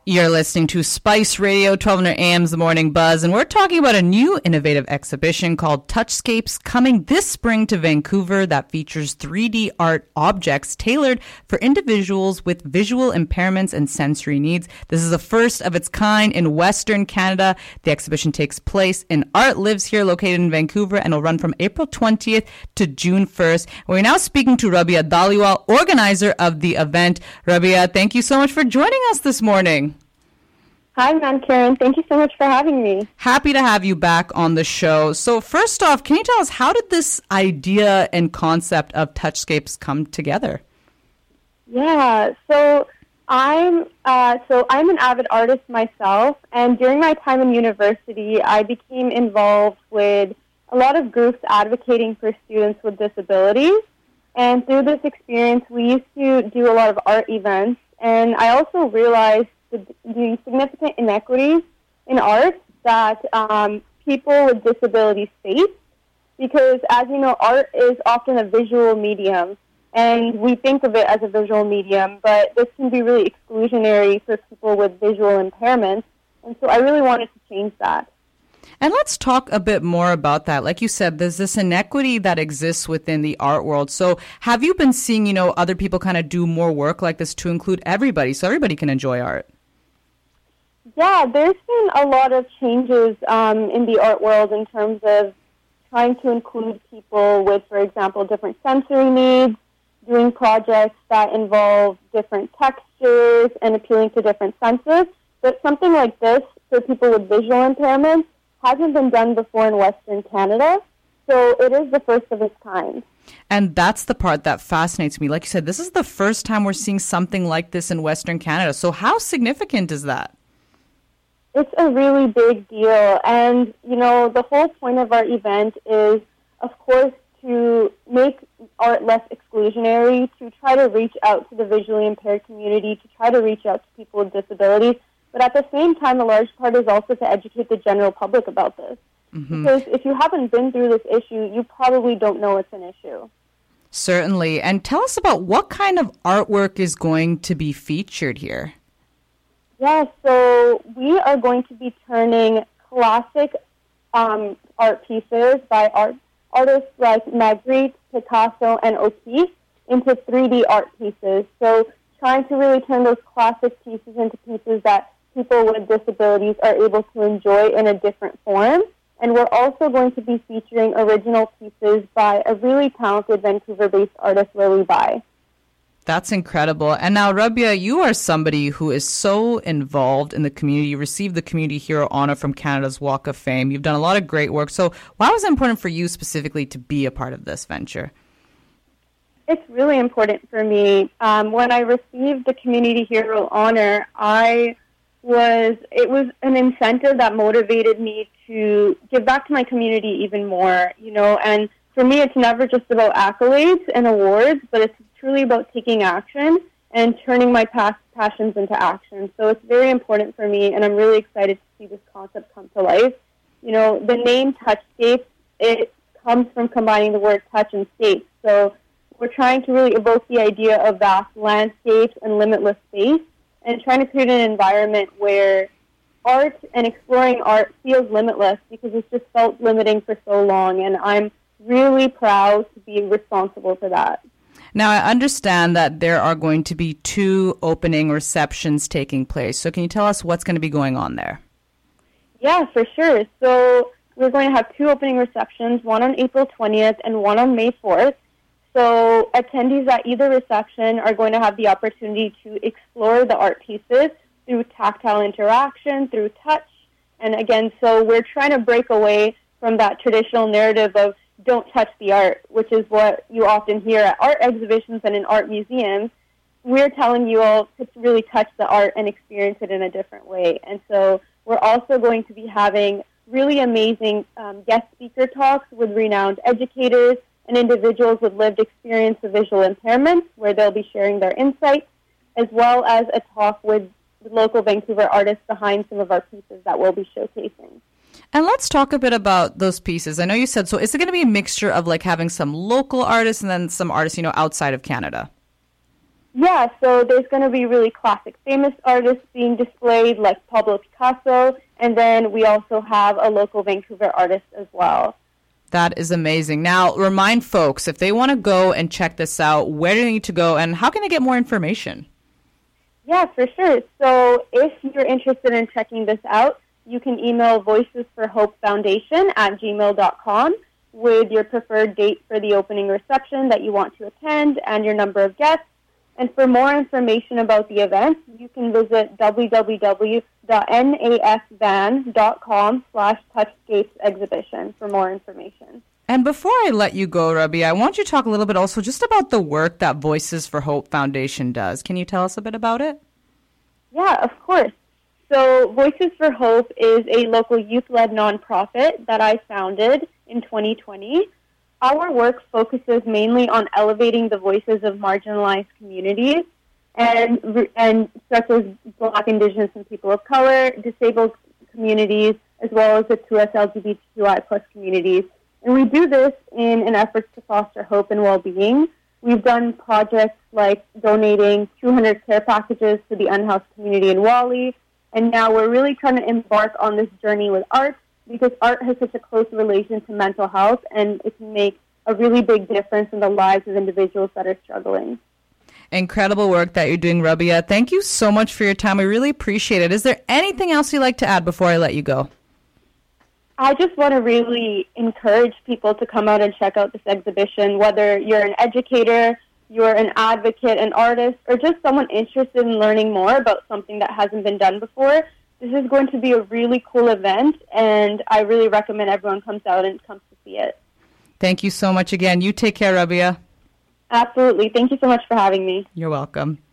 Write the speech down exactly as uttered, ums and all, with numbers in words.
You're listening to Spice Radio, twelve hundred A M's The Morning Buzz, and we're talking about a new innovative exhibition called Touchscapes coming this spring to Vancouver that features three D art objects tailored for individuals with visual impairments and sensory needs. This is the first of its kind in Western Canada. The exhibition takes place in Art Lives Here, located in Vancouver, and will run from April twentieth to June first. We're now speaking to Rabia Dhaliwal, organizer of the event. Rabia, thank you so much for joining us this morning. Hi, Ma'am Karen. Thank you so much for having me. Happy to have you back on the show. So first off, can you tell us, how did this idea and concept of Touchscapes come together? Yeah, so I'm uh, so I'm an avid artist myself, and during my time in university, I became involved with a lot of groups advocating for students with disabilities. And through this experience, we used to do a lot of art events, and I also realized The, the significant inequities in art that um, people with disabilities face, because, as you know, art is often a visual medium, and we think of it as a visual medium, but this can be really exclusionary for people with visual impairments, and so I really wanted to change that. And let's talk a bit more about that. Like you said, there's this inequity that exists within the art world. So have you been seeing, you know, other people kind of do more work like this to include everybody, so everybody can enjoy art? Yeah, there's been a lot of changes um, in the art world in terms of trying to include people with, for example, different sensory needs, doing projects that involve different textures and appealing to different senses. But something like this for people with visual impairments hasn't been done before in Western Canada, so it is the first of its kind. And that's the part that fascinates me. Like you said, this is the first time we're seeing something like this in Western Canada. So how significant is that? It's a really big deal, and, you know, the whole point of our event is, of course, to make art less exclusionary, to try to reach out to the visually impaired community, to try to reach out to people with disabilities, but at the same time, a large part is also to educate the general public about this. Mm-hmm. Because if you haven't been through this issue, you probably don't know it's an issue. Certainly. And tell us about what kind of artwork is going to be featured here. Yeah, so we are going to be turning classic um, art pieces by art, artists like Magritte, Picasso, and O'Keeffe into three D art pieces. So trying to really turn those classic pieces into pieces that people with disabilities are able to enjoy in a different form. And we're also going to be featuring original pieces by a really talented Vancouver-based artist, Lily Bai. That's incredible. And now, Rabia, you are somebody who is so involved in the community. You received the Community Hero Honor from Canada's Walk of Fame. You've done a lot of great work. So why was it important for you specifically to be a part of this venture? It's really important for me. Um, when I received the Community Hero Honor, I was, it was an incentive that motivated me to give back to my community even more, you know, and for me, it's never just about accolades and awards, but it's truly about taking action and turning my past passions into action. So it's very important for me, and I'm really excited to see this concept come to life. You know, the name Touchscapes, it comes from combining the word touch and scape. So we're trying to really evoke the idea of vast landscapes and limitless space, and trying to create an environment where art and exploring art feels limitless, because it's just felt limiting for so long, and I'm really proud to be responsible for that. Now, I understand that there are going to be two opening receptions taking place. So can you tell us what's going to be going on there? Yeah, for sure. So we're going to have two opening receptions, one on April twentieth and one on May fourth. So attendees at either reception are going to have the opportunity to explore the art pieces through tactile interaction, through touch. And again, so we're trying to break away from that traditional narrative of don't touch the art, which is what you often hear at art exhibitions and in art museums. We're telling you all to really touch the art and experience it in a different way. And so we're also going to be having really amazing um, guest speaker talks with renowned educators and individuals with lived experience of visual impairments, where they'll be sharing their insights, as well as a talk with the local Vancouver artists behind some of our pieces that we'll be showcasing. And let's talk a bit about those pieces. I know you said, so is it going to be a mixture of like having some local artists and then some artists, you know, outside of Canada? Yeah, so there's going to be really classic famous artists being displayed, like Pablo Picasso, and then we also have a local Vancouver artist as well. That is amazing. Now, remind folks, if they want to go and check this out, where do they need to go, and how can they get more information? Yeah, for sure. So if you're interested in checking this out, you can email Voices for Hope Foundation at gmail dot com with your preferred date for the opening reception that you want to attend and your number of guests. And for more information about the event, you can visit www.nasvan.com slash Touchscapes exhibition for more information. And before I let you go, Rabia, I want you to talk a little bit also just about the work that Voices for Hope Foundation does. Can you tell us a bit about it? Yeah, of course. So Voices for Hope is a local youth-led nonprofit that I founded in twenty twenty. Our work focuses mainly on elevating the voices of marginalized communities, and and such as Black, Indigenous, and people of color, disabled communities, as well as the two S L G B T Q I plus communities. And we do this in an effort to foster hope and well-being. We've done projects like donating two hundred care packages to the unhoused community in Wally, and now we're really trying to embark on this journey with art, because art has such a close relation to mental health, and it can make a really big difference in the lives of individuals that are struggling. Incredible work that you're doing, Rabia. Thank you so much for your time. We really appreciate it. Is there anything else you'd like to add before I let you go? I just want to really encourage people to come out and check out this exhibition, whether you're an educator, you're an advocate, an artist, or just someone interested in learning more about something that hasn't been done before. This is going to be a really cool event, and I really recommend everyone comes out and comes to see it. Thank you so much again. You take care, Rabia. Absolutely. Thank you so much for having me. You're welcome.